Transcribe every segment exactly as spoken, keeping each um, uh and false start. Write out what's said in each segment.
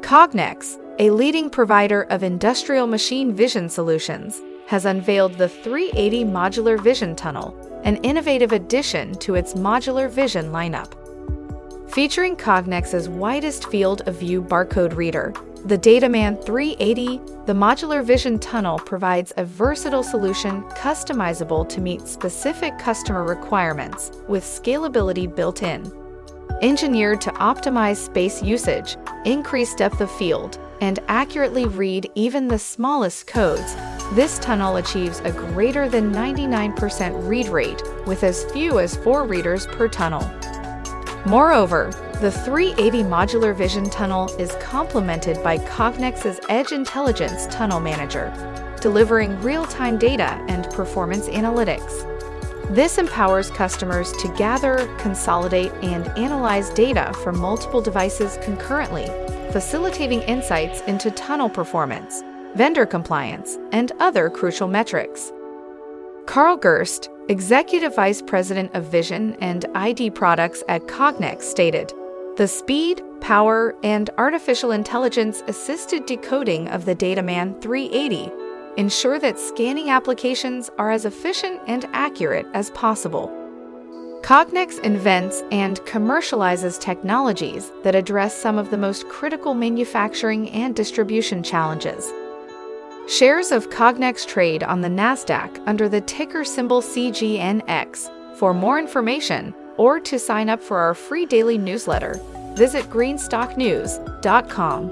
Cognex, a leading provider of industrial machine vision solutions, has unveiled the three eighty Modular Vision Tunnel, an innovative addition to its modular vision lineup. Featuring Cognex's widest field of view barcode reader, the DataMan three eighty, the Modular Vision Tunnel provides a versatile solution customizable to meet specific customer requirements with scalability built in. Engineered to optimize space usage, increase depth of field, and accurately read even the smallest codes, this tunnel achieves a greater than ninety-nine percent read rate with as few as four readers per tunnel. Moreover, the three eighty Modular Vision Tunnel is complemented by Cognex's Edge Intelligence Tunnel Manager, delivering real-time data and performance analytics. This empowers customers to gather, consolidate, and analyze data from multiple devices concurrently, facilitating insights into tunnel performance, vendor compliance, and other crucial metrics. Carl Gerst, Executive Vice President of Vision and I D Products at Cognex, stated, "The speed, power, and artificial intelligence-assisted decoding of the DataMan three eighty ensure that scanning applications are as efficient and accurate as possible." Cognex invents and commercializes technologies that address some of the most critical manufacturing and distribution challenges. Shares of Cognex trade on the NASDAQ under the ticker symbol C G N X. For more information or to sign up for our free daily newsletter, visit greenstock news dot com.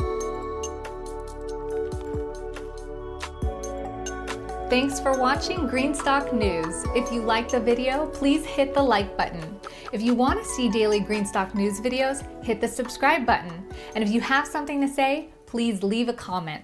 Thanks for watching Greenstock News. If you liked the video, please hit the like button. If you want to see daily Greenstock News videos, hit the subscribe button. And if you have something to say, please leave a comment.